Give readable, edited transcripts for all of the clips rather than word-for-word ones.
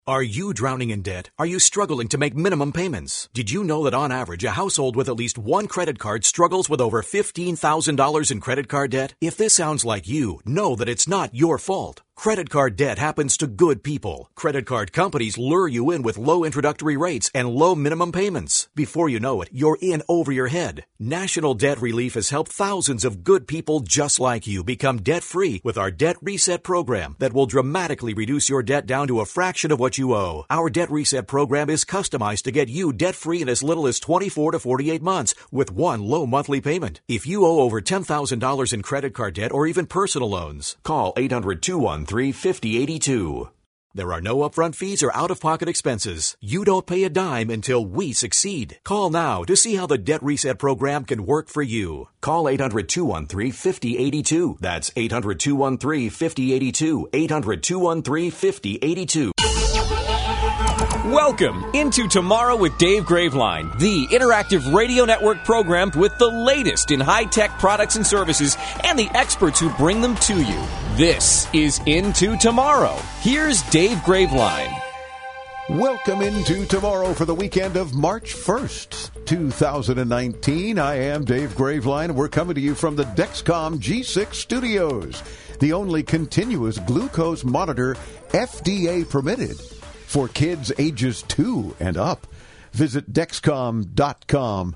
Are you drowning in debt? Are you struggling to make minimum payments? Did you know that on average, a household with at least one credit card struggles with over $15,000 in credit card debt? If this sounds like you, know that it's not your fault. Credit card debt happens to good people. Credit card companies lure you in with low introductory rates and low minimum payments. Before you know it, you're in over your head. National Debt Relief has helped thousands of good people just like you become debt-free with our Debt Reset program that will dramatically reduce your debt down to a fraction of what you owe. Our Debt Reset program is customized to get you debt-free in as little as 24 to 48 months with one low monthly payment. If you owe over $10,000 in credit card debt or even personal loans, call 800-213-5082. There are no upfront fees or out-of-pocket expenses. You don't pay a dime until we succeed. Call now to see how the Debt Reset program can work for you. Call 800-213-5082. That's 800-213-5082. 800-213-5082. Welcome into Tomorrow with Dave Graveline, the interactive radio network program with the latest in high-tech products and services and the experts who bring them to you. This is Into Tomorrow. Here's Dave Graveline. Welcome into Tomorrow for the weekend of March 1st, 2019. I am Dave Graveline. We're coming to you from the Dexcom G6 studios, the only continuous glucose monitor FDA permitted for kids ages 2 and up. Visit Dexcom.com,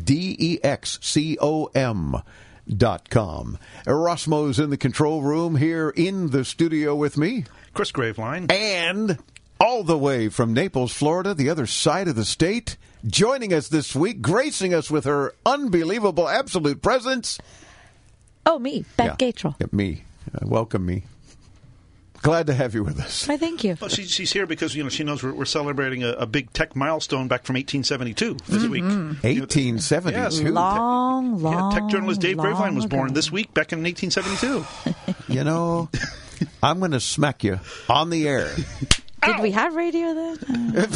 DEXCOM.com. Erasmo's in the control room here in the studio with me, Chris Graveline. And all the way from Naples, Florida, the other side of the state, joining us this week, gracing us with her unbelievable absolute presence. Oh, me, Beth Gatrell. Yeah, me. Welcome me. Glad to have you with us. Why, thank you. Well, she's here because she knows we're celebrating a big tech milestone back from 1872 this week. 1872. Yes. Long. Tech journalist Dave Graveline was born this week back in 1872. You know, I'm going to smack you on the air. Did we have radio then?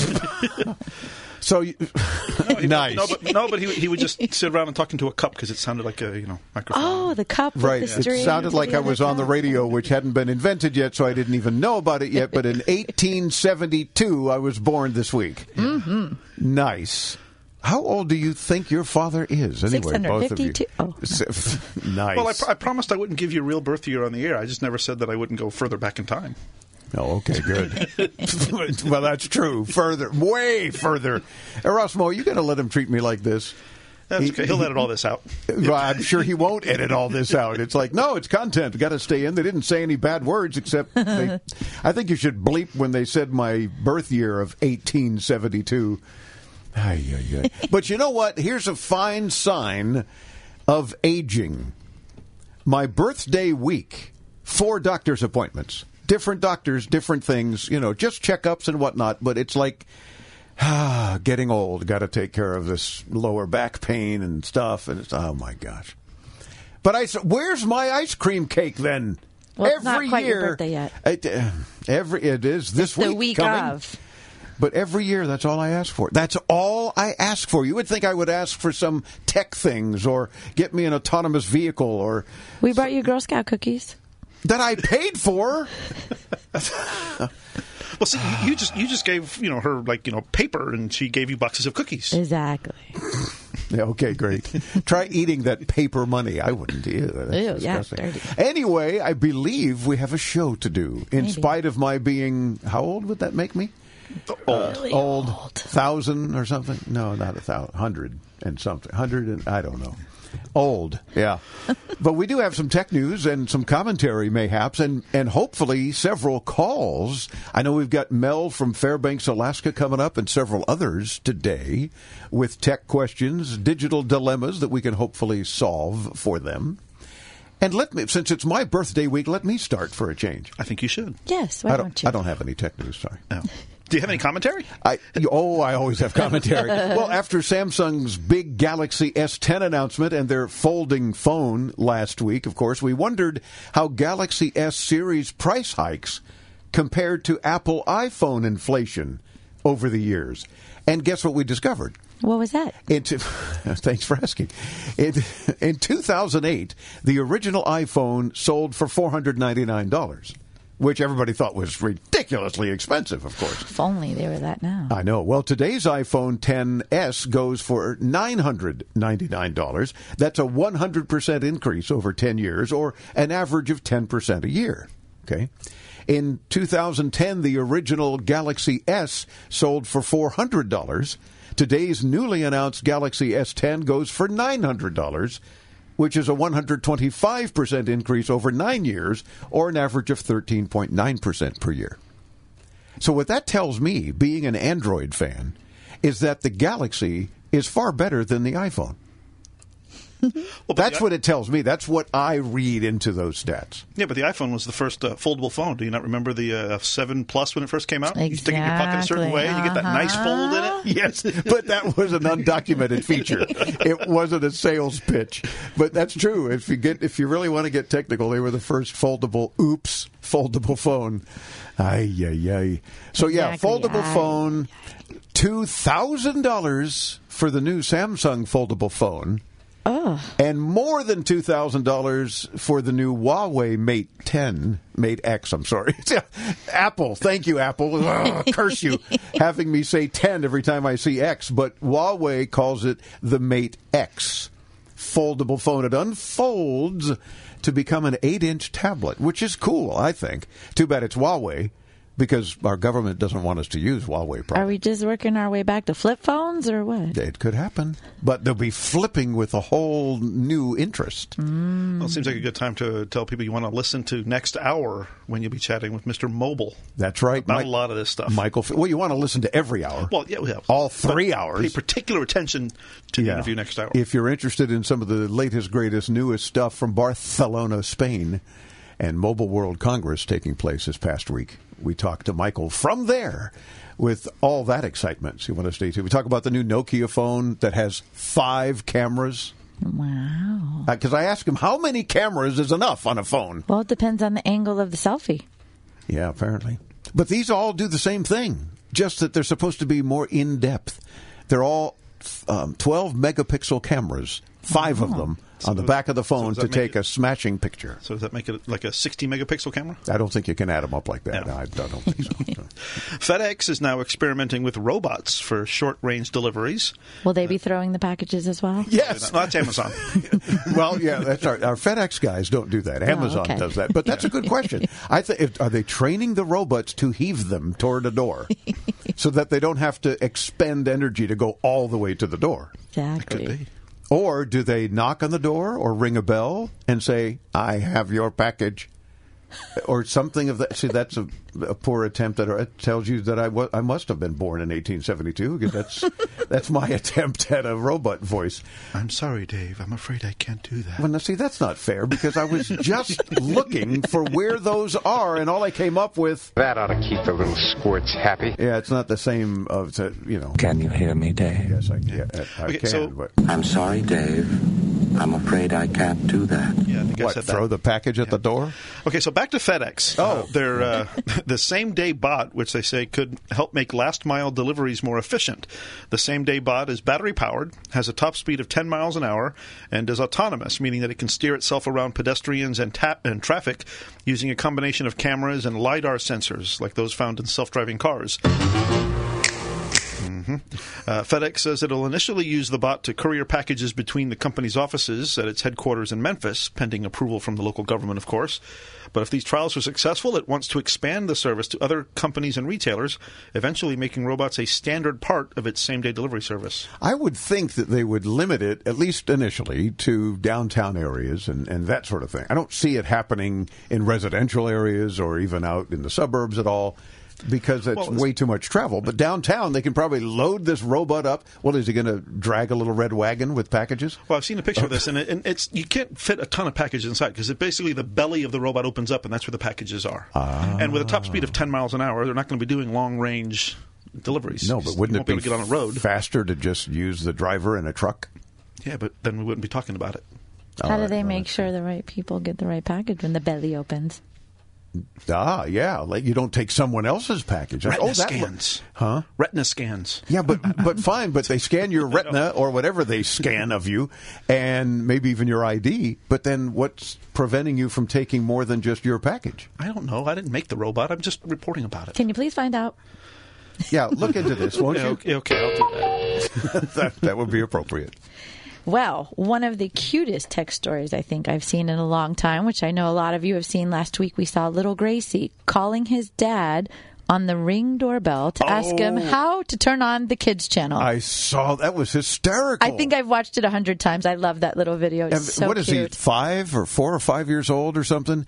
So, nice. But he would just sit around and talk into a cup because it sounded like a microphone. Oh, the cup with right. the string. It sounded like I was on the radio, which hadn't been invented yet, so I didn't even know about it yet. But in 1872, I was born this week. Mm-hmm. Nice. How old do you think your father is, anyway, both of you? Oh. Nice. Well, I promised I wouldn't give you a real birth year on the air. I just never said that I wouldn't go further back in time. Oh, okay, good. Well, that's true. Way further. Erasmo, you got to let him treat me like this. That's okay. He'll edit all this out. Well, I'm sure he won't edit all this out. It's like, no, it's content. Got to stay in. They didn't say any bad words, except I think you should bleep when they said my birth year of 1872. But you know what? Here's a fine sign of aging. My birthday week, 4 doctor's appointments. Different doctors, different things, just checkups and whatnot. But it's like, getting old. Got to take care of this lower back pain and stuff. And it's, oh, my gosh. But I said, where's my ice cream cake then? Well, it's not quite your birthday yet. It is this week. The week coming. of. But every year, that's all I ask for. That's all I ask for. You would think I would ask for some tech things or get me an autonomous vehicle or... We brought you Girl Scout cookies. That I paid for. Well, see, you just gave her paper, and she gave you boxes of cookies. Exactly. Yeah, okay, great. Try eating that paper money. I wouldn't either. That's disgusting. Dirty. Anyway, I believe we have a show to do. In spite of my being, how old would that make me? Old. 1,000 or something? No, not 1,000. 100 and something. 100 and I don't know. Old, yeah. But we do have some tech news and some commentary, mayhaps, and hopefully several calls. I know we've got Mel from Fairbanks, Alaska coming up and several others today with tech questions, digital dilemmas that we can hopefully solve for them. And since it's my birthday week, let me start for a change. I think you should. Yes, why don't you? I don't have any tech news, sorry. No. Do you have any commentary? I always have commentary. Well, after Samsung's big Galaxy S10 announcement and their folding phone last week, of course, we wondered how Galaxy S series price hikes compared to Apple iPhone inflation over the years. And guess what we discovered? What was that? Thanks for asking. In 2008, the original iPhone sold for $499. which everybody thought was ridiculously expensive, of course. If only they were that now. I know. Well, today's iPhone XS goes for $999. That's a 100% increase over 10 years, or an average of 10% a year. Okay. In 2010, the original Galaxy S sold for $400. Today's newly announced Galaxy S10 goes for $900, which is a 125% increase over 9 years, or an average of 13.9% per year. So what that tells me, being an Android fan, is that the Galaxy is far better than the iPhone. Well, that's what it tells me. That's what I read into those stats. Yeah, but the iPhone was the first foldable phone. Do you not remember the 7 Plus when it first came out? Exactly. You stick it in your pocket a certain way, and you get that nice fold in it. Yes, but that was an undocumented feature. It wasn't a sales pitch. But that's true. If you really want to get technical, they were the first foldable phone. Ay. So yeah, foldable phone, $2,000 for the new Samsung foldable phone. Oh. And more than $2,000 for the new Huawei Mate X, I'm sorry. Apple, thank you, Apple. Curse you, having me say 10 every time I see X. But Huawei calls it the Mate X foldable phone. It unfolds to become an 8-inch tablet, which is cool, I think. Too bad it's Huawei, because our government doesn't want us to use Huawei products. Are we just working our way back to flip phones, or what? It could happen. But they'll be flipping with a whole new interest. Well, it seems like a good time to tell people you want to listen to next hour when you'll be chatting with Mr. Mobile. That's right. About a lot of this stuff. Michael, well, you want to listen to every hour. Well, yeah, we have. All 3 hours. Pay particular attention to the interview next hour. If you're interested in some of the latest, greatest, newest stuff from Barcelona, Spain, and Mobile World Congress taking place this past week, we talked to Michael from there with all that excitement. So you want to stay tuned. We talk about the new Nokia phone that has 5 cameras. Wow. Because I asked him, how many cameras is enough on a phone? Well, it depends on the angle of the selfie. Yeah, apparently. But these all do the same thing, just that they're supposed to be more in-depth. They're all 12-megapixel cameros, 5 of them, on the back of the phone to take a smashing picture. So does that make it like a 60-megapixel camera? I don't think you can add them up like that. No. I don't think so. FedEx is now experimenting with robots for short-range deliveries. Will they be throwing the packages as well? Yes. No, that's Amazon. Well, yeah, that's our FedEx guys don't do that. Amazon does that. But that's a good question. I think, are they training the robots to heave them toward a door so that they don't have to expend energy to go all the way to the door? Exactly. Could be. Or do they knock on the door or ring a bell and say, I have your package? Or something of that. See, that's a poor attempt. It tells you that I must have been born in 1872, because that's my attempt at a robot voice. I'm sorry, Dave. I'm afraid I can't do that. Well, now, see, that's not fair, because I was just looking for where those are, and all I came up with... That ought to keep the little squirts happy. Yeah, it's not the same, Can you hear me, Dave? Yes, I can. But I'm sorry, Dave. I'm afraid I can't do that. Yeah, I think I said that. Throw the package at the door? Okay, so back to FedEx. They're the same-day bot, which they say could help make last-mile deliveries more efficient. The same-day bot is battery-powered, has a top speed of 10 miles an hour, and is autonomous, meaning that it can steer itself around pedestrians and traffic using a combination of cameras and LiDAR sensors, like those found in self-driving cars. FedEx says it'll initially use the bot to courier packages between the company's offices at its headquarters in Memphis, pending approval from the local government, of course. But if these trials are successful, it wants to expand the service to other companies and retailers, eventually making robots a standard part of its same-day delivery service. I would think that they would limit it, at least initially, to downtown areas and that sort of thing. I don't see it happening in residential areas or even out in the suburbs at all, because it's way too much travel. But downtown, they can probably load this robot up. Well, is he going to drag a little red wagon with packages? Well, I've seen a picture of this, and it's you can't fit a ton of packages inside, because basically the belly of the robot opens up, and that's where the packages are. And with a top speed of 10 miles an hour, they're not going to be doing long-range deliveries. No, but wouldn't it be get on a road faster to just use the driver in a truck? Yeah, but then we wouldn't be talking about it. How do they make sure the right people get the right package when the belly opens? Yeah. Like you don't take someone else's package. Retina scans. Huh? Retina scans. Yeah, but fine. But they scan your retina or whatever they scan of you, and maybe even your ID. But then what's preventing you from taking more than just your package? I don't know. I didn't make the robot. I'm just reporting about it. Can you please find out? Yeah, look into this, won't you? Okay, I'll do that. That would be appropriate. Well, one of the cutest tech stories I think I've seen in a long time, which I know a lot of you have seen. Last week we saw little Gracie calling his dad on the Ring doorbell to ask him how to turn on the kids channel. I saw that was hysterical. I think I've watched it 100 times. I love that little video. It's so what is cute. he, 4 or 5 years old or something?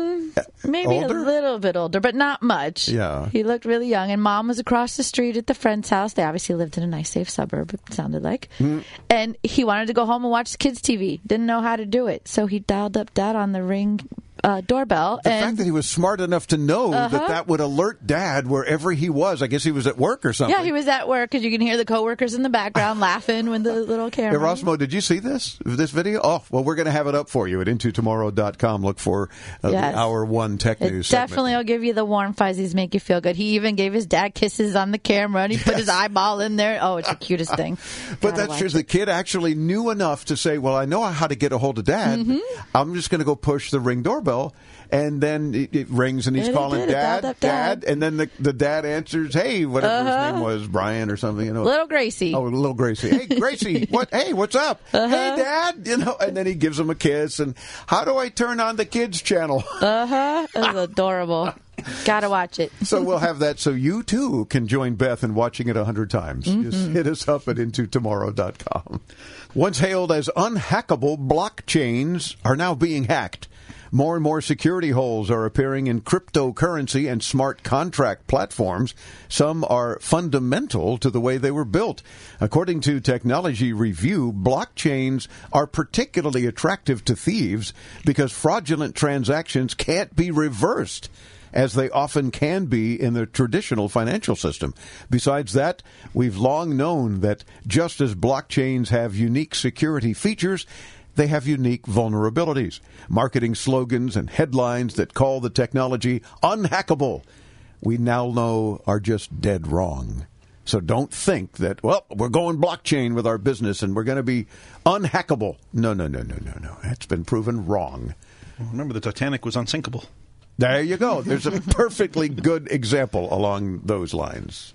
Maybe older? a little bit older, but not much. Yeah. He looked really young, and Mom was across the street at the friend's house. They obviously lived in a nice, safe suburb, it sounded like. And he wanted to go home and watch kids' TV. Didn't know how to do it. So he dialed up Dad on the Ring doorbell. The fact that he was smart enough to know that would alert Dad wherever he was. I guess he was at work or something. Yeah, he was at work because you can hear the coworkers in the background laughing with the little camera. Erasmo, did you see this video? Oh, well, we're going to have it up for you at intotomorrow.com. Look for the Hour 1 Tech News segment. Definitely will give you the warm fuzzies, make you feel good. He even gave his dad kisses on the camera, and he put his eyeball in there. Oh, it's the cutest thing. But that's true. The kid actually knew enough to say, well, I know how to get a hold of Dad. I'm just going to go push the Ring doorbell. And then it rings, and he's calling Dad. And then the dad answers, hey, whatever his name was, Brian or something. Little Gracie. Oh, little Gracie. Hey, Gracie, what? Hey, what's up? Hey, Dad. And then he gives him a kiss. And how do I turn on the kids channel? It was adorable. Gotta watch it. So we'll have that so you, too, can join Beth in watching it 100 times. Just hit us up at intotomorrow.com. Once hailed as unhackable, blockchains are now being hacked. More and more security holes are appearing in cryptocurrency and smart contract platforms. Some are fundamental to the way they were built. According to Technology Review, blockchains are particularly attractive to thieves because fraudulent transactions can't be reversed, as they often can be in the traditional financial system. Besides that, we've long known that just as blockchains have unique security features, they have unique vulnerabilities. Marketing slogans and headlines that call the technology unhackable, we now know are just dead wrong. So don't think that, well, we're going blockchain with our business and we're going to be unhackable. No. That's been proven wrong. Well, remember, the Titanic was unsinkable. There you go. There's a perfectly good example along those lines.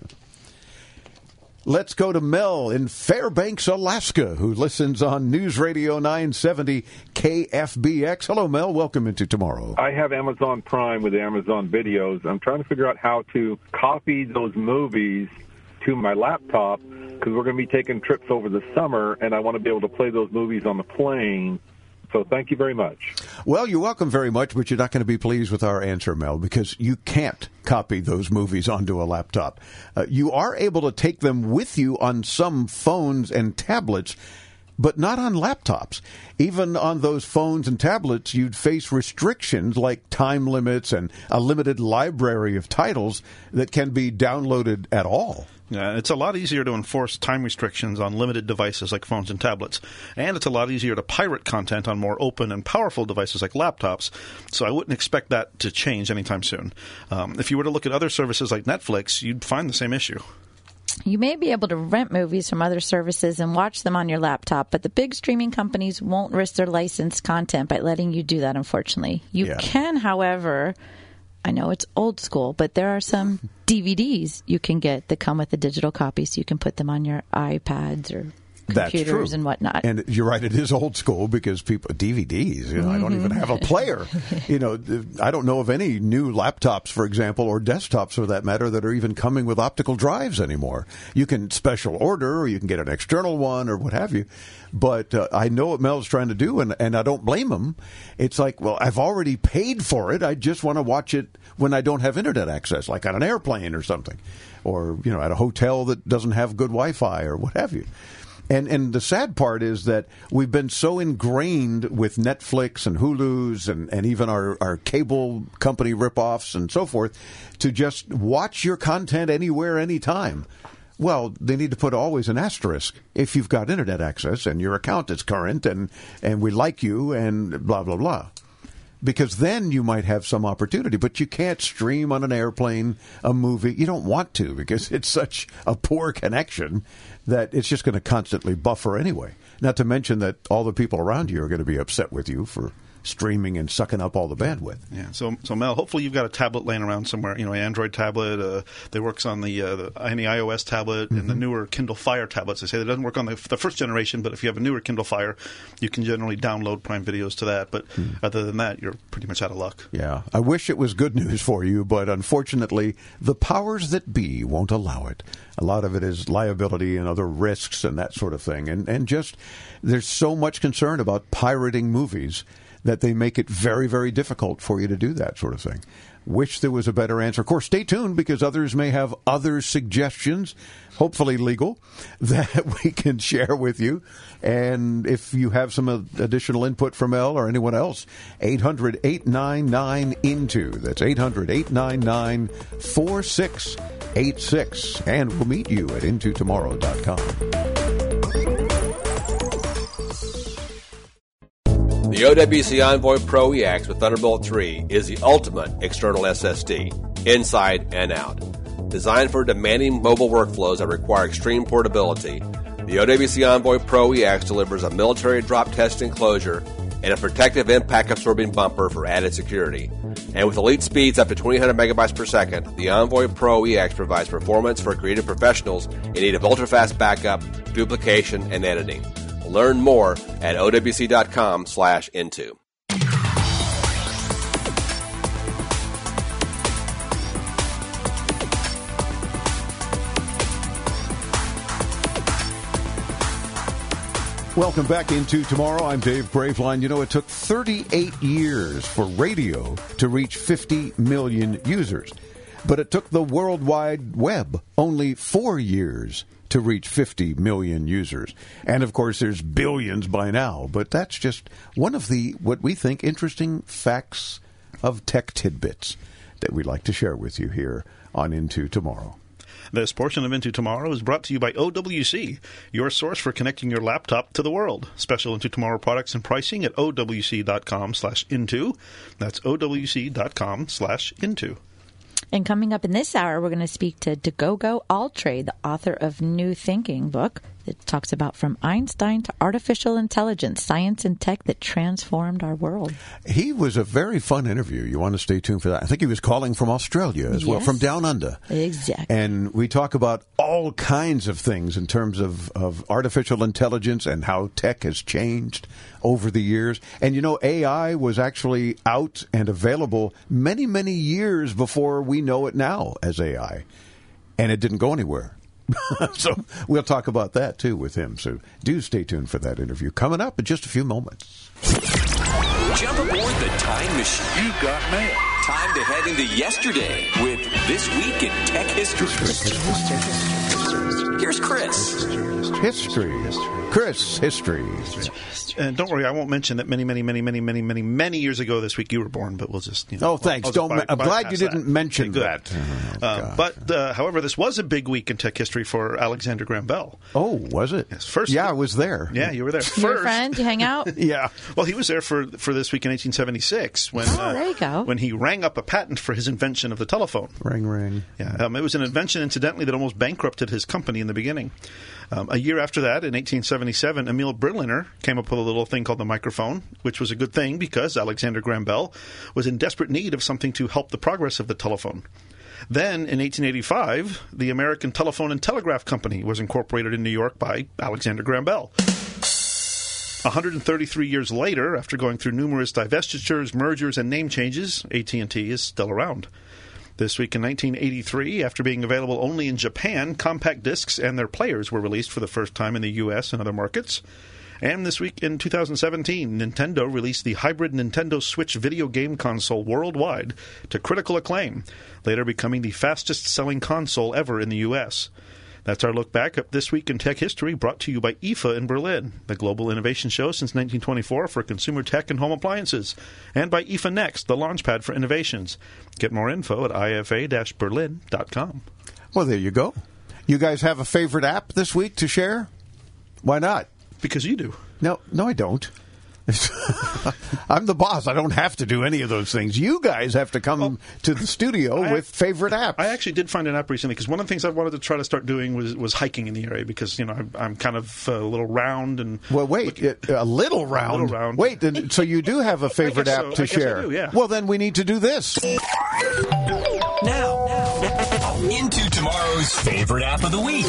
Let's go to Mel in Fairbanks, Alaska, who listens on News Radio 970 KFBX. Hello, Mel. Welcome into Tomorrow. I have Amazon Prime with Amazon Videos. I'm trying to figure out how to copy those movies to my laptop because we're going to be taking trips over the summer, and I want to be able to play those movies on the plane. So thank you very much. Well, you're welcome very much, but you're not going to be pleased with our answer, Mel, because you can't copy those movies onto a laptop. You are able to take them with you on some phones and tablets, but not on laptops. Even on those phones and tablets, you'd face restrictions like time limits and a limited library of titles that can be downloaded at all. Yeah, it's a lot easier to enforce time restrictions on limited devices like phones and tablets. And it's a lot easier to pirate content on more open and powerful devices like laptops. So I wouldn't expect that to change anytime soon. If you were to look at other services like Netflix, you'd find the same issue. You may be able to rent movies from other services and watch them on your laptop, but the big streaming companies won't risk their licensed content by letting you do that, unfortunately. You can, however, I know it's old school, but there are some DVDs you can get that come with the digital copy, so you can put them on your iPads or computers and whatnot. And you're right, it is old school because people, DVDs, I don't even have a player. I don't know of any new laptops, for example, or desktops for that matter, that are even coming with optical drives anymore. You can special order, or you can get an external one, or what have you. But I know what Mel's trying to do, and I don't blame him. It's like, well, I've already paid for it. I just want to watch it when I don't have internet access, like on an airplane or something, or at a hotel that doesn't have good Wi-Fi or what have you. And the sad part is that we've been so ingrained with Netflix and Hulu's and even our cable company ripoffs and so forth to just watch your content anywhere, anytime. Well, they need to put always an asterisk if you've got internet access and your account is current and we like you and blah, blah, blah. because then you might have some opportunity. But you can't stream on an airplane a movie. You don't want to because it's such a poor connection that it's just going to constantly buffer anyway. Not to mention that all the people around you are going to be upset with you for streaming and sucking up all the bandwidth. Yeah. So Mel, hopefully you've got a tablet laying around somewhere. You know, an Android tablet that works on the iOS tablet and the newer Kindle Fire tablets. They say that doesn't work on the first generation, but if you have a newer Kindle Fire, you can generally download Prime Videos to that. But other than that, you're pretty much out of luck. Yeah. I wish it was good news for you, but unfortunately, the powers that be won't allow it. A lot of it is liability and other risks and that sort of thing. And just there's so much concern about pirating movies that they make it very, very difficult for you to do that sort of thing. Wish there was a better answer. Of course, stay tuned because others may have other suggestions, hopefully legal, that we can share with you. And if you have some additional input from Elle or anyone else, 800-899-INTO. That's 800-899-4686. And we'll meet you at intotomorrow.com. The OWC Envoy Pro EX with Thunderbolt 3 is the ultimate external SSD, inside and out. Designed for demanding mobile workflows that require extreme portability, the OWC Envoy Pro EX delivers a military drop test enclosure and a protective impact-absorbing bumper for added security. And with elite speeds up to 2,000 megabytes per second, the Envoy Pro EX provides performance for creative professionals in need of ultra-fast backup, duplication, and editing. Learn more at owc.com/into. Welcome back into Tomorrow. I'm Dave Graveline. You know, it took 38 years for radio to reach 50 million users, but it took the World Wide Web only 4 years to reach 50 million users. And, of course, there's billions by now. But that's just one of the, what we think, interesting facts of tech tidbits that we'd like to share with you here on Into Tomorrow. This portion of Into Tomorrow is brought to you by OWC, your source for connecting your laptop to the world. Special Into Tomorrow products and pricing at owc.com/into. That's owc.com/into. And coming up in this hour, we're going to speak to Dagogo Altre, the author of New Thinking book that talks about From Einstein to Artificial Intelligence, Science and Tech that Transformed Our World. He was a very fun interview. You want to stay tuned for that. I think he was calling from Australia as well, from down under. Exactly. And we talk about all kinds of things in terms of artificial intelligence and how tech has changed over the years. And, you know, AI was actually out and available many, many years before we know it now as AI. And it didn't go anywhere. So we'll talk about that, too, with him. So do stay tuned for that interview. Coming up in just a few moments. Jump aboard the time machine. You got mail. Time to head into yesterday with This Week in Tech History. Here's Chris. Chris History. And don't worry, I won't mention that many years ago this week you were born, but we'll just, Oh, thanks. I'm glad you didn't mention that. However, this was a big week in tech history for Alexander Graham Bell. Oh, was it? Yes. First, I was there. Yeah, you were there. Your friend, you hang out? Yeah. Well, he was there for This Week in 1876 when there you go. When he rang up a patent for his invention of the telephone. Ring, ring. Yeah, it was an invention, incidentally, that almost bankrupted his company in the beginning. A year after that, in 1877, Emil Berliner came up with a little thing called the microphone, which was a good thing because Alexander Graham Bell was in desperate need of something to help the progress of the telephone. Then, in 1885, the American Telephone and Telegraph Company was incorporated in New York by Alexander Graham Bell. 133 years later, after going through numerous divestitures, mergers, and name changes, AT&T is still around. This week in 1983, after being available only in Japan, compact discs and their players were released for the first time in the U.S. and other markets. And this week in 2017, Nintendo released the hybrid Nintendo Switch video game console worldwide to critical acclaim, later becoming the fastest-selling console ever in the U.S. That's our look back at This Week in Tech History, brought to you by IFA in Berlin, the global innovation show since 1924 for consumer tech and home appliances, and by IFA Next, the launchpad for innovations. Get more info at ifa-berlin.com. Well, there you go. You guys have a favorite app this week to share? Why not? Because you do. No, I don't. I'm the boss. I don't have to do any of those things. You guys have to come to the studio with favorite apps. I actually did find an app recently because one of the things I wanted to try to start doing was hiking in the area because, I'm kind of a little round. And well, wait, a little round? A little round. Wait, so you do have a favorite app to share? I do, yeah. Well, then we need to do this. Now, into tomorrow's favorite app of the week.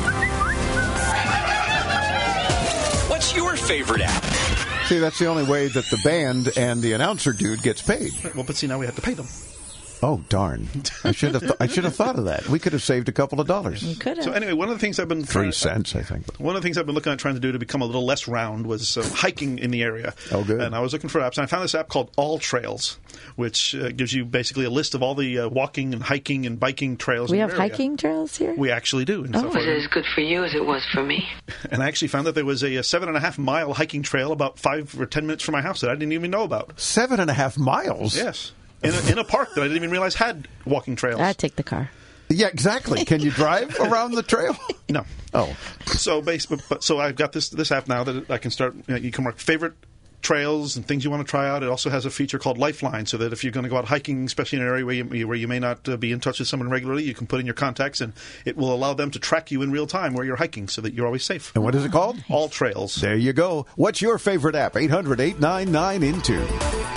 What's your favorite app? See, that's the only way that the band and the announcer dude gets paid. Well, but see, now we have to pay them. Oh, darn. I should have thought of that. We could have saved a couple of dollars. You could have. So anyway, one of the things I've been 3 cents, I think. One of the things I've been looking at trying to do to become a little less round was hiking in the area. Oh, good. And I was looking for apps, and I found this app called All Trails, which gives you basically a list of all the walking and hiking and biking trails. We in have the area. hiking trails here? We actually do. Was it as good for you as it was for me? And I actually found that there was a 7.5-mile hiking trail about 5 or 10 minutes from my house that I didn't even know about. 7.5 miles? Yes. In a park that I didn't even realize had walking trails. I'd take the car. Yeah, exactly. Can you drive around the trail? No. Oh. So I've got this app now that I can start. You can mark favorite trails and things you want to try out. It also has a feature called Lifeline, so that if you're going to go out hiking, especially in an area where you may not be in touch with someone regularly, you can put in your contacts, and it will allow them to track you in real time where you're hiking, so that you're always safe. And what is it called? All Trails. There you go. What's your favorite app? 800-899-INTO.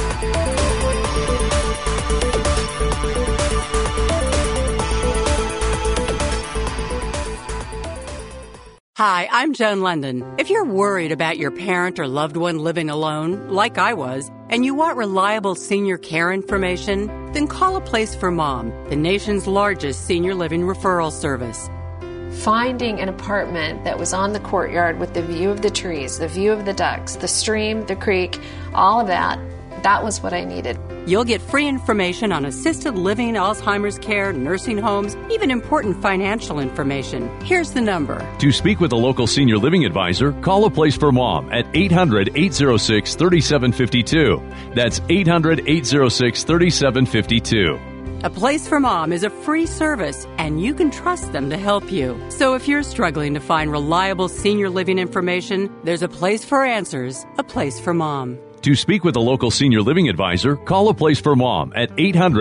Hi, I'm Joan London. If you're worried about your parent or loved one living alone, like I was, and you want reliable senior care information, then call A Place for Mom, the nation's largest senior living referral service. Finding an apartment that was on the courtyard with the view of the trees, the view of the ducks, the stream, the creek, all of that was what I needed. You'll get free information on assisted living, Alzheimer's care, nursing homes, even important financial information. Here's the number. To speak with a local senior living advisor, call A Place for Mom at 800-806-3752. That's 800-806-3752. A Place for Mom is a free service, and you can trust them to help you. So if you're struggling to find reliable senior living information, there's a place for answers, A Place for Mom. To speak with a local senior living advisor, call A Place for Mom at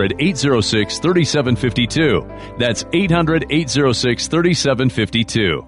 800-806-3752. That's 800-806-3752.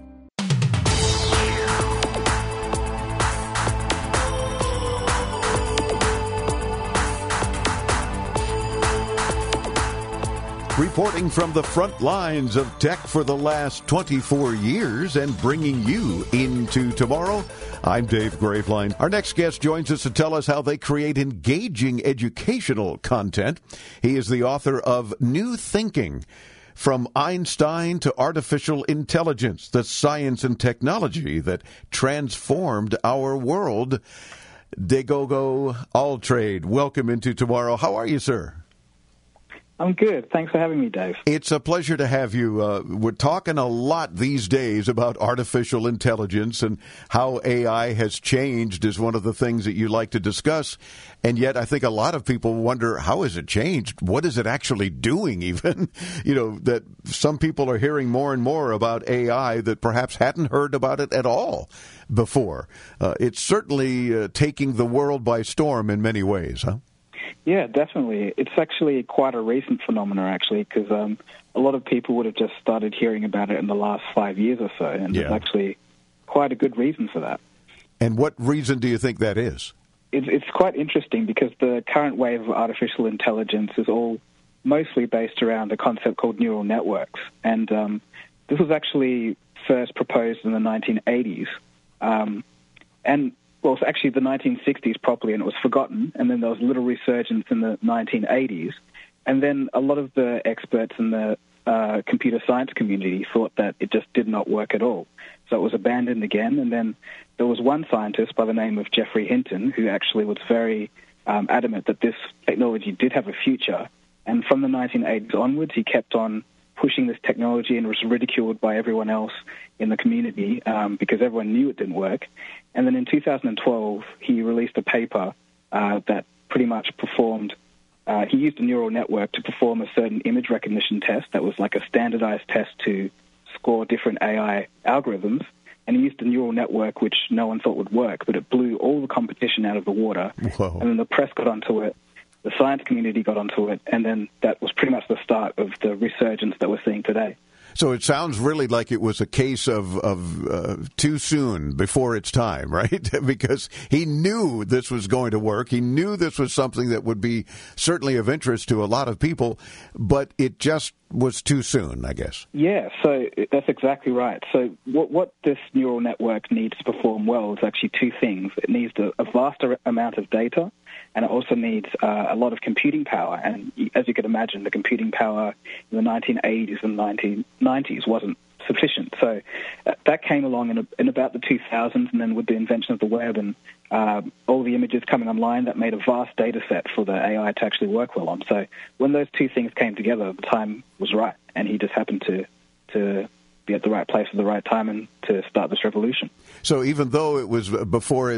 Reporting from the front lines of tech for the last 24 years and bringing you into tomorrow, I'm Dave Graveline. Our next guest joins us to tell us how they create engaging educational content. He is the author of New Thinking, From Einstein to Artificial Intelligence, the Science and Technology that Transformed Our World. Dagogo Alltrade, welcome into tomorrow. How are you, sir? I'm good. Thanks for having me, Dave. It's a pleasure to have you. We're talking a lot these days about artificial intelligence and how AI has changed is one of the things that you like to discuss. And yet I think a lot of people wonder, how has it changed? What is it actually doing even? That some people are hearing more and more about AI that perhaps hadn't heard about it at all before. It's certainly taking the world by storm in many ways, huh? Yeah, definitely. It's actually quite a recent phenomenon, actually, because a lot of people would have just started hearing about it in the last 5 years or so, and there's actually quite a good reason for that. And what reason do you think that is? It's quite interesting because the current wave of artificial intelligence is all mostly based around a concept called neural networks, and this was actually first proposed in the 1980s, well, it's actually the 1960s properly, and it was forgotten, and then there was a little resurgence in the 1980s, and then a lot of the experts in the computer science community thought that it just did not work at all. So it was abandoned again, and then there was one scientist by the name of Geoffrey Hinton who actually was very adamant that this technology did have a future, and from the 1980s onwards, he kept on pushing this technology and was ridiculed by everyone else in the community because everyone knew it didn't work. And then in 2012, he released a paper that pretty much performed, he used a neural network to perform a certain image recognition test that was like a standardized test to score different AI algorithms. and he used a neural network which no one thought would work, but it blew all the competition out of the water. Whoa. And then the press got onto it, the science community got onto it, and then that was pretty much the start of the resurgence that we're seeing today. So it sounds really like it was a case of too soon, before its time, right? Because he knew this was going to work. He knew this was something that would be certainly of interest to a lot of people, but it just was too soon, I guess. Yeah, so that's exactly right. So what this neural network needs to perform well is actually two things. It needs a vast amount of data, and it also needs a lot of computing power. And as you could imagine, the computing power in the 1980s and 1990s wasn't sufficient. So that came along in about the 2000s, and then with the invention of the web and all the images coming online, that made a vast data set for the AI to actually work well on. So when those two things came together, the time was right, and he just happened to be at the right place at the right time and to start this revolution. So even though it was before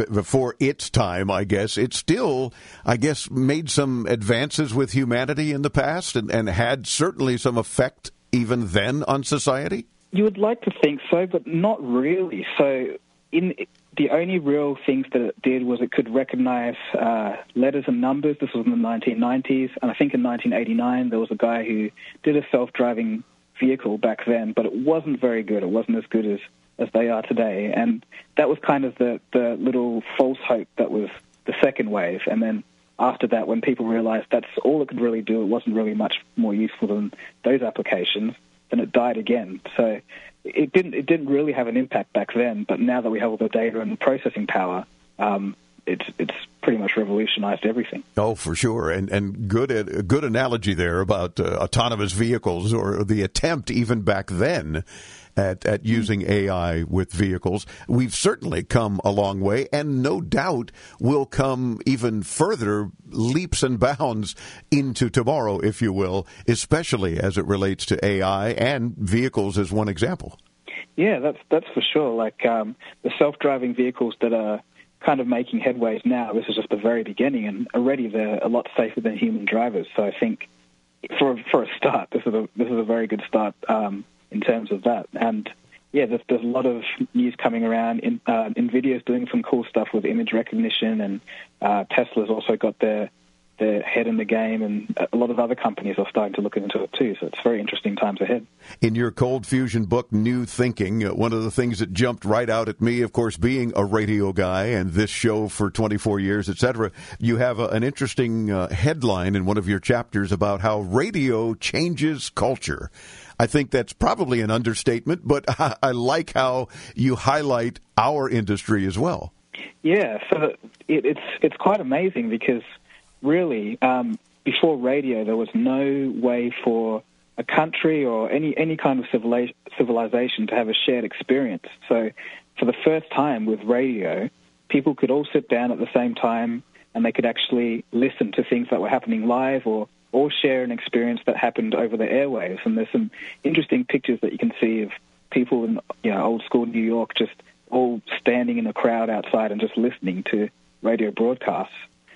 its time, I guess, it still, I guess, made some advances with humanity in the past and had certainly some effect even then on society? You would like to think so, but not really. So the only real things that it did was it could recognize letters and numbers. This was in the 1990s, and I think in 1989 there was a guy who did a self-driving vehicle back then, but it wasn't very good. It wasn't as good as they are today, and that was kind of the little false hope that was the second wave. And then after that, when people realized that's all it could really do, it wasn't really much more useful than those applications, then it died again. So it didn't really have an impact back then, but now that we have all the data and the processing power, it's pretty much revolutionized everything. Oh, for sure, and good analogy there about autonomous vehicles, or the attempt even back then at using AI with vehicles. We've certainly come a long way, and no doubt will come even further leaps and bounds into tomorrow, if you will, especially as it relates to AI and vehicles as one example. Yeah, that's for sure. Like the self-driving vehicles that are kind of making headways now, this is just the very beginning, and already they're a lot safer than human drivers. So I think for a start, this is a very good start in terms of that. And yeah, there's a lot of news coming around. NVIDIA's doing some cool stuff with image recognition, and Tesla's also got their head in the game, and a lot of other companies are starting to look into it too. So it's very interesting times ahead. In your Cold Fusion book, New Thinking, one of the things that jumped right out at me, of course, being a radio guy and this show for 24 years, etc., you have an interesting headline in one of your chapters about how radio changes culture. I think that's probably an understatement, but I like how you highlight our industry as well. Yeah, so it's quite amazing because really, before radio, there was no way for a country or any kind of civilization to have a shared experience. So for the first time with radio, people could all sit down at the same time, and they could actually listen to things that were happening live or share an experience that happened over the airwaves. And there's some interesting pictures that you can see of people in old school New York just all standing in a crowd outside and just listening to radio broadcasts.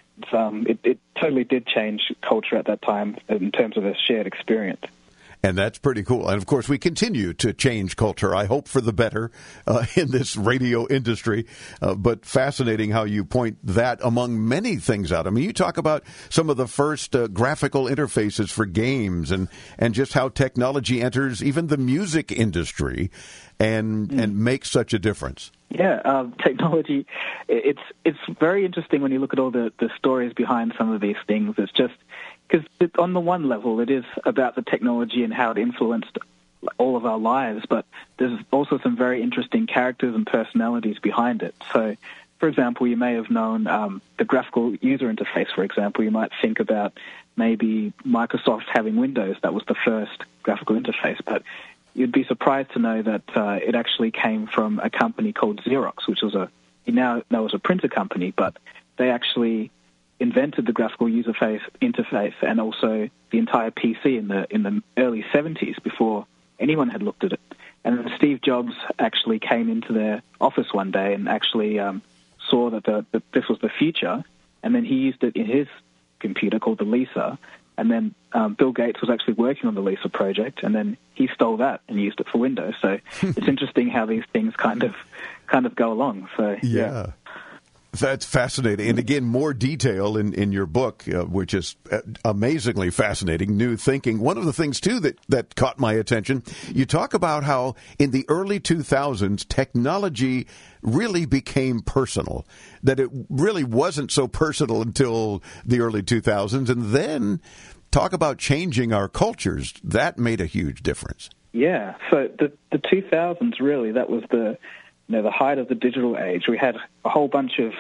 It totally did change culture at that time in terms of a shared experience. And that's pretty cool. And, of course, we continue to change culture, I hope for the better, in this radio industry. But fascinating how you point that among many things out. I mean, you talk about some of the first graphical interfaces for games and just how technology enters even the music industry and makes such a difference. Yeah, technology, it's very interesting when you look at all the stories behind some of these things. It's just because on the one level, it is about the technology and how it influenced all of our lives, but there's also some very interesting characters and personalities behind it. So, for example, you may have known the graphical user interface, for example. You might think about maybe Microsoft having Windows. That was the first graphical interface, but you'd be surprised to know that it actually came from a company called Xerox, which was you now know as a printer company, but they actually invented the graphical user interface and also the entire PC in the early 70s before anyone had looked at it. And then Steve Jobs actually came into their office one day and actually saw that this was the future, and then he used it in his computer called the Lisa, And then Bill Gates was actually working on the Lisa project, and then he stole that and used it for Windows. So it's interesting how these things kind of go along. So yeah. That's fascinating. And again, more detail in your book, which is amazingly fascinating, New Thinking. One of the things, too, that caught my attention, you talk about how in the early 2000s, technology really became personal, that it really wasn't so personal until the early 2000s. And then talk about changing our cultures. That made a huge difference. Yeah. So the 2000s, really, that was the height of the digital age. We had a whole bunch of,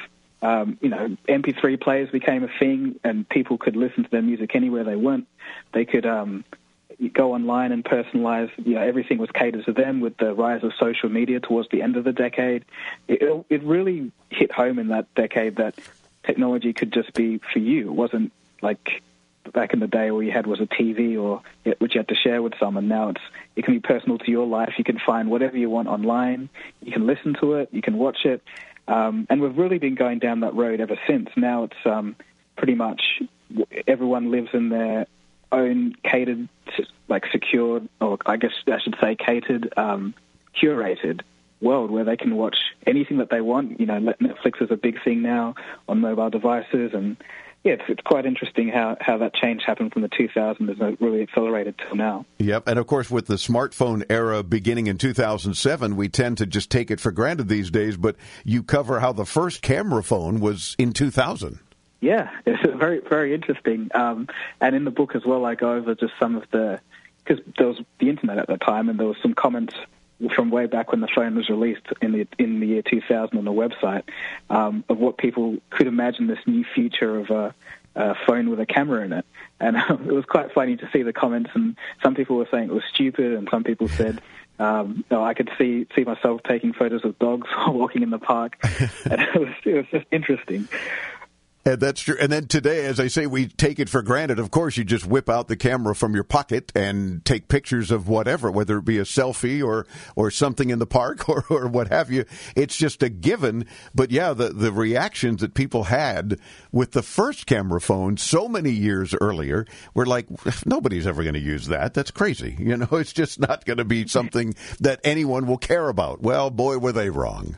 MP3 players became a thing, and people could listen to their music anywhere they went. They could go online and personalize. Everything was catered to them with the rise of social media towards the end of the decade. It really hit home in that decade that technology could just be for you. It wasn't like back in the day all you had was a TV which you had to share with someone. Now it can be personal to your life. You can find whatever you want online. You can listen to it. You can watch it. And we've really been going down that road ever since. Now it's pretty much everyone lives in their own catered, secured, or I guess I should say catered, curated world where they can watch anything that they want. Netflix is a big thing now on mobile devices, and yeah, it's quite interesting how that change happened from the 2000s and really accelerated till now. Yep, and of course with the smartphone era beginning in 2007, we tend to just take it for granted these days, but you cover how the first camera phone was in 2000. Yeah, it's very, very interesting. And in the book as well, I go over just some of because there was the internet at the time, and there was some comments from way back when the phone was released in the year 2000 on the website, of what people could imagine this new future of a phone with a camera in it. And it was quite funny to see the comments, and some people were saying it was stupid, and some people said, I could see myself taking photos of dogs while walking in the park. And it was just interesting. And that's true. And then today, as I say, we take it for granted. Of course, you just whip out the camera from your pocket and take pictures of whatever, whether it be a selfie or something in the park or what have you. It's just a given. But yeah, the reactions that people had with the first camera phone so many years earlier were like, nobody's ever going to use that. That's crazy. It's just not going to be something that anyone will care about. Well, boy, were they wrong.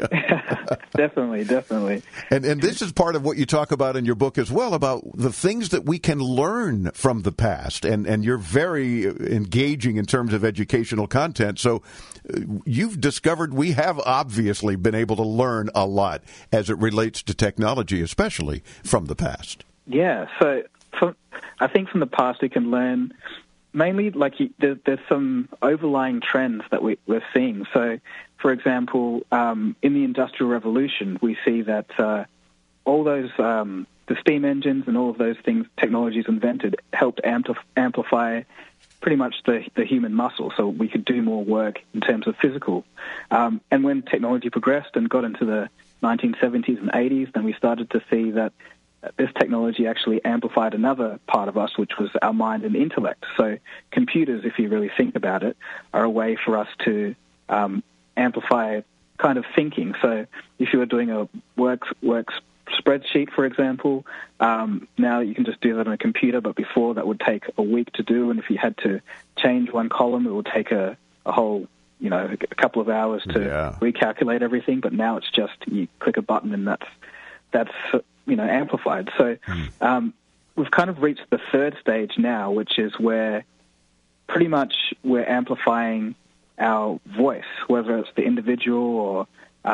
Definitely. And this is part of what you talk about in your book as well, about the things that we can learn from the past. And you're very engaging in terms of educational content. So you've discovered we have obviously been able to learn a lot as it relates to technology, especially from the past. Yeah. So I think from the past we can learn mainly, there's some overlying trends that we're seeing. So, for example, in the Industrial Revolution, we see that all those, the steam engines and all of those things, technologies invented, helped amplify pretty much the human muscle, so we could do more work in terms of physical. And when technology progressed and got into the 1970s and 80s, then we started to see that this technology actually amplified another part of us, which was our mind and intellect. So computers, if you really think about it, are a way for us to amplify kind of thinking. So if you were doing a work spreadsheet, for example, now you can just do that on a computer, but before that would take a week to do, and if you had to change one column, it would take a whole a couple of hours to recalculate everything. But now it's just you click a button and that's amplified. So we've kind of reached the third stage now, which is where pretty much we're amplifying our voice, whether it's the individual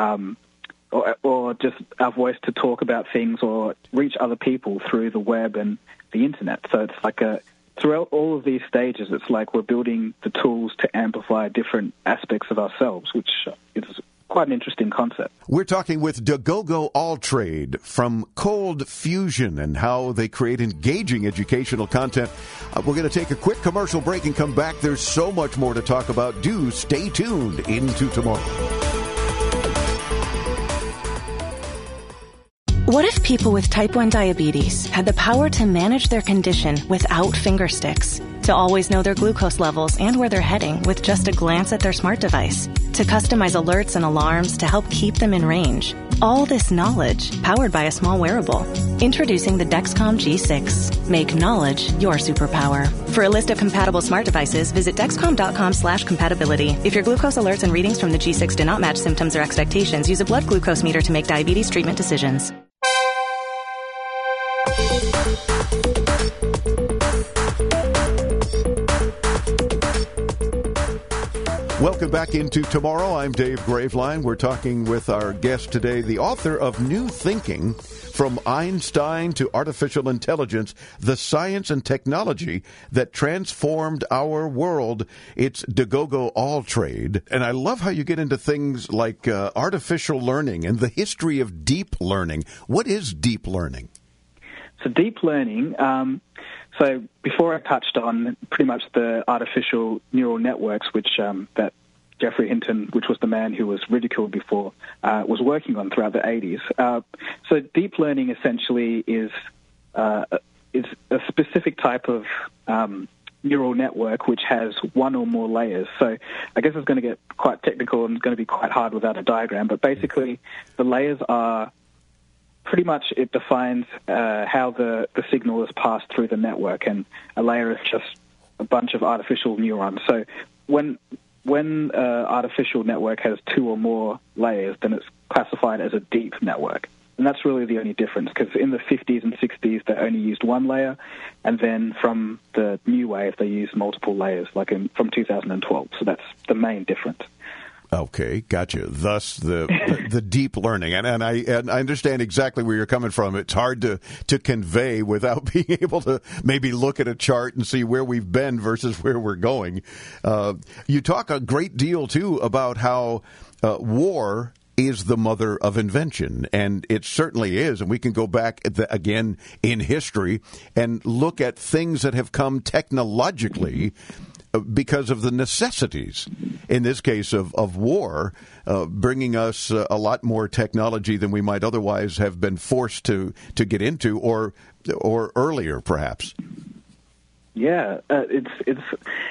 or just our voice to talk about things or reach other people through the web and the internet. So it's like throughout all of these stages, it's like we're building the tools to amplify different aspects of ourselves, which is quite an interesting concept. We're talking with Dagogo Alltrade from Cold Fusion and how they create engaging educational content. We're going to take a quick commercial break and come back. There's so much more to talk about. Do stay tuned into tomorrow. What if people with type 1 diabetes had the power to manage their condition without finger sticks? To To always know their glucose levels and where they're heading with just a glance at their smart device. To customize alerts and alarms to help keep them in range. All this knowledge powered by a small wearable. Introducing the Dexcom G6. Make knowledge your superpower. For a list of compatible smart devices, visit Dexcom.com/compatibility. If your glucose alerts and readings from the G6 do not match symptoms or expectations, use a blood glucose meter to make diabetes treatment decisions. Welcome back into Tomorrow. I'm Dave Graveline. We're talking with our guest today, the author of New Thinking, From Einstein to Artificial Intelligence, the Science and Technology That Transformed Our World. It's Dagogo Alltrade. And I love how you get into things like artificial learning and the history of deep learning. What is deep learning? So deep learning, so before I touched on pretty much the artificial neural networks, which that Geoffrey Hinton, which was the man who was ridiculed before, was working on throughout the 80s. So deep learning essentially is a specific type of neural network which has one or more layers. So I guess it's going to get quite technical and it's going to be quite hard without a diagram, but basically the layers are pretty much, it defines how the signal is passed through the network, and a layer is just a bunch of artificial neurons. So when an artificial network has two or more layers, then it's classified as a deep network. And that's really the only difference, because in the 50s and 60s, they only used one layer, and then from the new wave, they used multiple layers, like from 2012. So that's the main difference. Okay, gotcha. Thus, the deep learning, and I understand exactly where you're coming from. It's hard to convey without being able to maybe look at a chart and see where we've been versus where we're going. You talk a great deal too about how war is the mother of invention, and it certainly is. And we can go back again in history and look at things that have come technologically because of the necessities, in this case of war, bringing us a lot more technology than we might otherwise have been forced to get into, or earlier, perhaps. Yeah, it's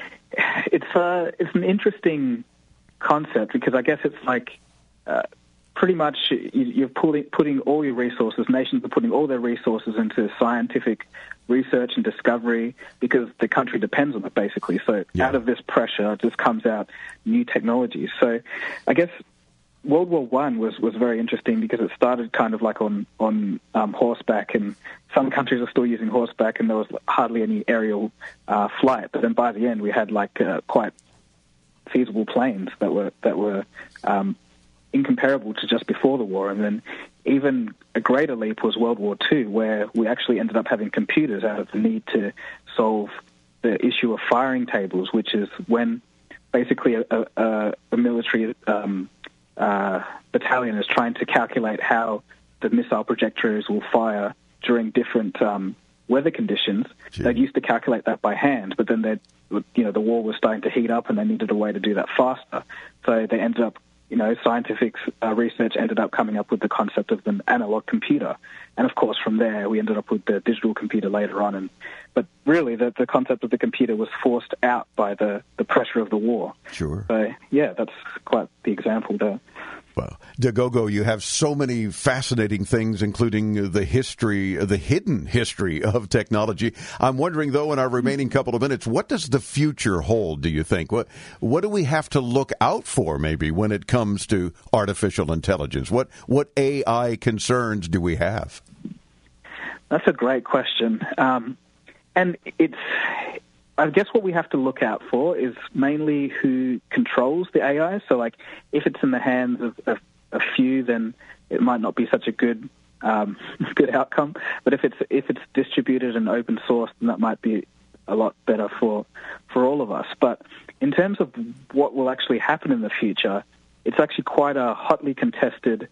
an interesting concept, because I guess it's like pretty much you're putting all your resources. Nations are putting all their resources into scientific research and discovery because the country depends on it, basically. So out of this pressure just comes out new technologies. So I guess World War I was very interesting because it started kind of like on horseback, and some countries are still using horseback, and there was hardly any aerial flight. But then by the end, we had like quite feasible planes that were incomparable to just before the war. And then even a greater leap was World War II, where we actually ended up having computers out of the need to solve the issue of firing tables, which is when basically a military battalion is trying to calculate how the missile projectiles will fire during different weather conditions. They used to calculate that by hand, but then the war was starting to heat up and they needed a way to do that faster. So they ended up, scientific research ended up coming up with the concept of an analog computer. And of course, from there, we ended up with the digital computer later on. But really, the concept of the computer was forced out by the pressure of the war. Sure. So, yeah, that's quite the example there. Well, Dagogo, you have so many fascinating things, including the hidden history of technology. I'm wondering, though, in our remaining couple of minutes, what does the future hold, do you think? What do we have to look out for, maybe, when it comes to artificial intelligence? What AI concerns do we have? That's a great question. And I guess what we have to look out for is mainly who controls the AI. So, like, if it's in the hands of a few, then it might not be such a good outcome. But if it's distributed and open source, then that might be a lot better for all of us. But in terms of what will actually happen in the future, it's actually quite a hotly contested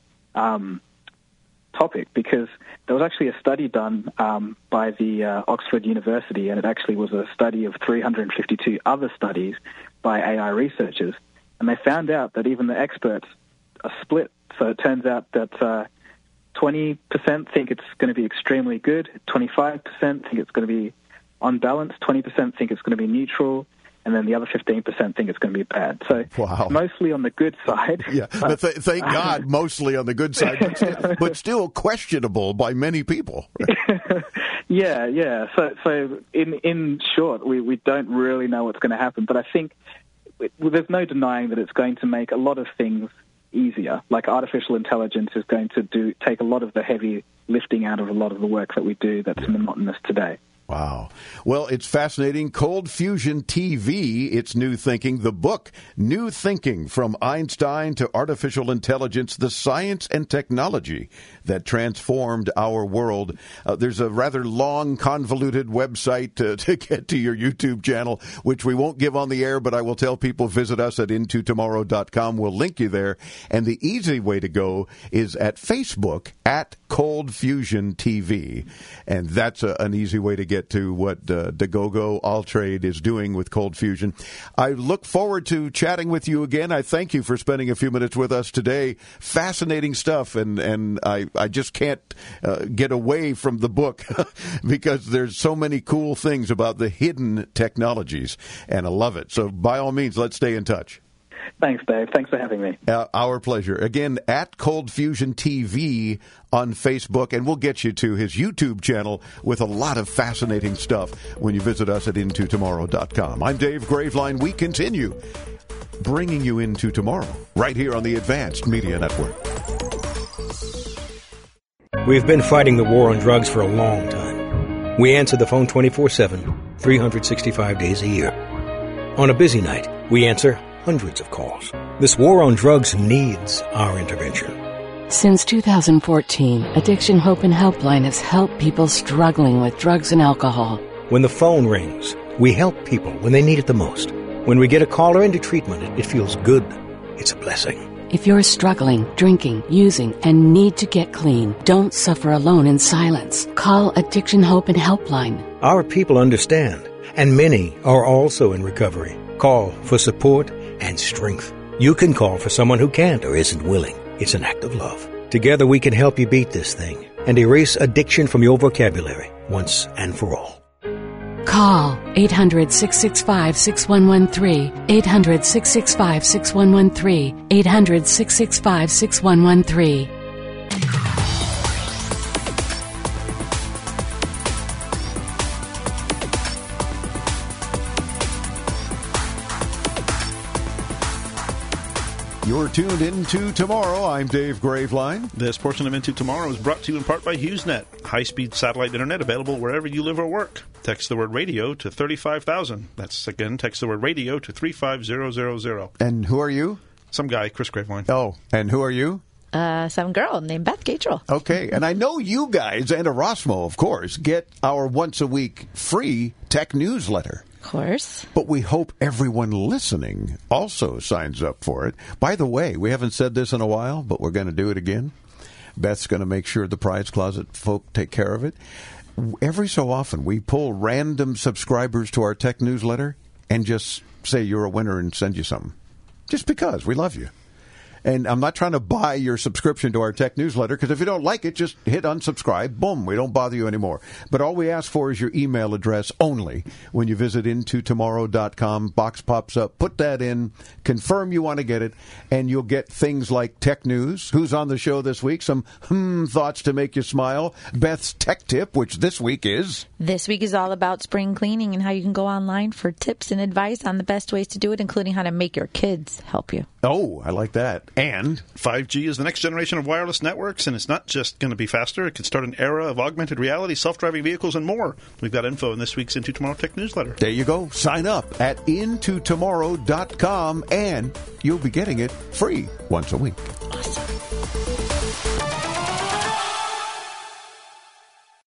topic, because there was actually a study done by the Oxford University, and it actually was a study of 352 other studies by AI researchers, and they found out that even the experts are split. So it turns out that 20% think it's going to be extremely good, 25% think it's going to be on balance, 20% think it's going to be neutral, and then the other 15% think it's going to be bad. So it's mostly on the good side. Yeah, but thank God, mostly on the good side, but still questionable by many people. Yeah. So in short, we don't really know what's going to happen, but I think there's no denying that it's going to make a lot of things easier. Like artificial intelligence is going to take a lot of the heavy lifting out of a lot of the work that we do that's monotonous today. Wow. Well, it's fascinating. Cold Fusion TV, It's New Thinking. The book, New Thinking, From Einstein to Artificial Intelligence, the Science and Technology That Transformed Our World. There's a rather long, convoluted website to get to your YouTube channel, which we won't give on the air, but I will tell people visit us at intotomorrow.com. We'll link you there. And the easy way to go is at Facebook at Cold Fusion TV. And that's an easy way to get to what Dagogo All-Trade is doing with Cold Fusion. I look forward to chatting with you again. I thank you for spending a few minutes with us today. Fascinating stuff, and I just can't get away from the book because there's so many cool things about the hidden technologies, and I love it. So by all means, let's stay in touch. Thanks, Dave. Thanks for having me. Our pleasure. Again, at Cold Fusion TV on Facebook, and we'll get you to his YouTube channel with a lot of fascinating stuff when you visit us at intotomorrow.com. I'm Dave Graveline. We continue bringing you into tomorrow right here on the Advanced Media Network. We've been fighting the war on drugs for a long time. We answer the phone 24/7, 365 days a year. On a busy night, we answer hundreds of calls. This war on drugs needs our intervention. Since 2014, Addiction Hope and Helpline has helped people struggling with drugs and alcohol. When the phone rings, we help people when they need it the most. When we get a caller into treatment, it feels good. It's a blessing. If you're struggling, drinking, using, and need to get clean, don't suffer alone in silence. Call Addiction Hope and Helpline. Our people understand, and many are also in recovery. Call for support and strength. You can call for someone who can't or isn't willing. It's an act of love. Together we can help you beat this thing and erase addiction from your vocabulary once and for all. Call 800-665-6113, 800-665-6113, 800-665-6113. You're tuned into Tomorrow. I'm Dave Graveline. This portion of Into Tomorrow is brought to you in part by HughesNet, high-speed satellite internet available wherever you live or work. Text the word radio to 35,000. That's, again, text the word radio to 35000. And who are you? Some guy, Chris Graveline. Oh, and who are you? Some girl named Beth Gatrell. Okay, and I know you guys, and Erasmo, of course, get our once-a-week free tech newsletter. Of course. But we hope everyone listening also signs up for it. By the way, we haven't said this in a while, but we're going to do it again. Beth's going to make sure the Prize Closet folk take care of it. Every so often, we pull random subscribers to our tech newsletter and just say you're a winner and send you something. Just because we love you. And I'm not trying to buy your subscription to our tech newsletter, because if you don't like it, just hit unsubscribe. Boom, we don't bother you anymore. But all we ask for is your email address only. When you visit intotomorrow.com, box pops up, put that in, confirm you want to get it, and you'll get things like tech news, who's on the show this week, some thoughts to make you smile, Beth's tech tip, which this week is... This week is all about spring cleaning and how you can go online for tips and advice on the best ways to do it, including how to make your kids help you. Oh, I like that. And 5G is the next generation of wireless networks, and it's not just going to be faster. It could start an era of augmented reality, self-driving vehicles, and more. We've got info in this week's Into Tomorrow Tech newsletter. There you go. Sign up at intotomorrow.com, and you'll be getting it free once a week. Awesome.